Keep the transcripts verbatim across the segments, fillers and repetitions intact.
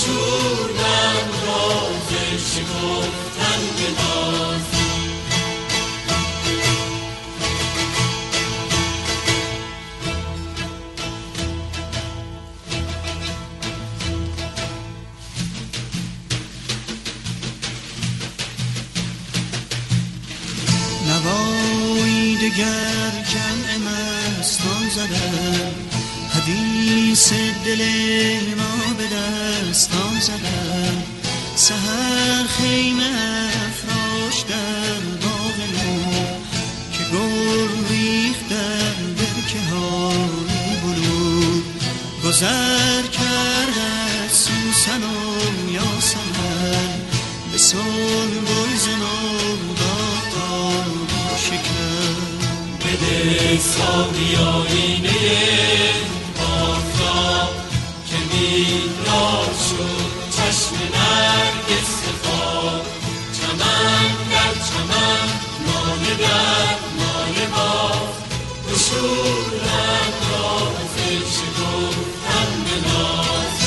گشودم راز شکفتن به ناز. نوایی دگر جمع مستان زدم، حدیث دل ما به دستان زدم. سحر خیمه افراش در باغ نور، که گل ریخت در برکه های بلور. گذر کرد از سوسن و یاسمن، به سنبل زنار داد تا شکر. بده ساقی آینه آفتاب، که بیدار شد چشم نرگس خواب. چمن در چمن، ناله در ناله باز، گشودم راز شکفتن به ناز.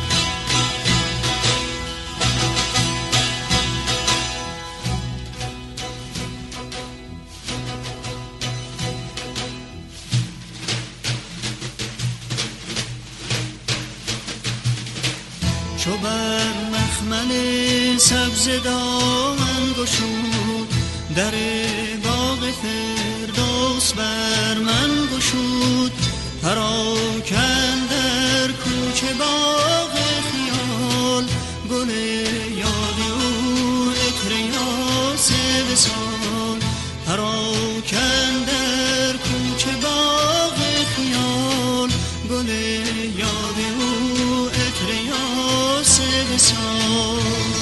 چو بر مخمل سبز دامن گشود، در باغ فردوس بر من گشود. پراکند در کوچه باغ خیال، گل یاد او عطر یاس وصال. پراکند در کوچه باغ خیال، گل یاد او عطر یاس وصال.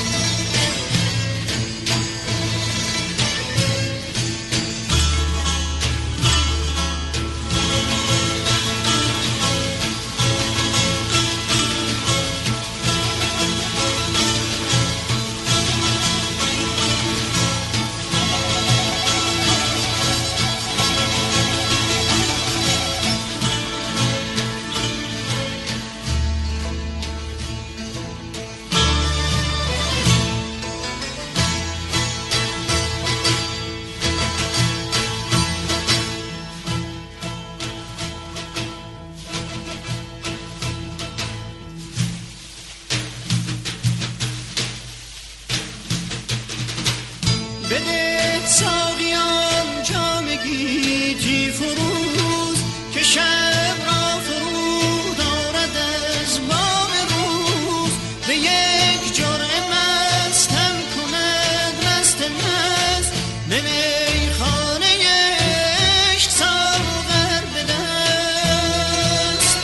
بده ساقیان جام گیتی فروز، که شب را فرود آرد از بام روز. به یک جرعه مستم کند مست مست، به میخانه عشق ساغر به دست.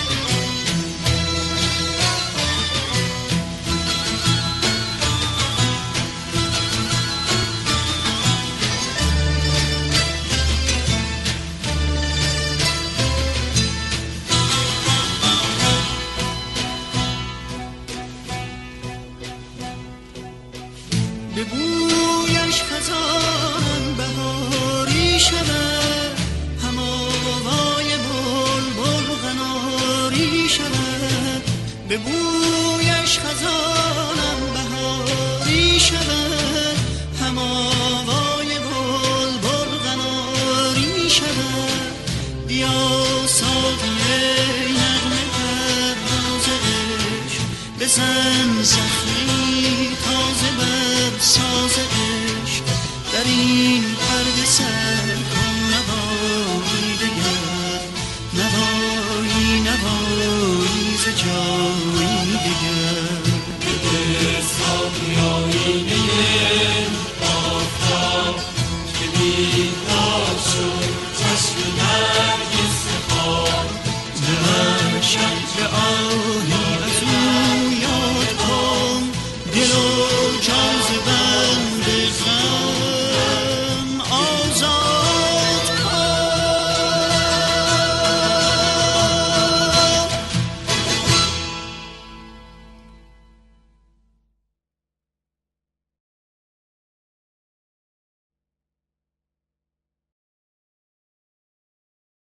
به بویش خزان بهاری شود، هم آوای بلبل قناری شود. به بویش خزانم بهاری شود، هم آوای بلبل قناری شود. بیا ساقی نغمه پرداز عشق، بزن زخمی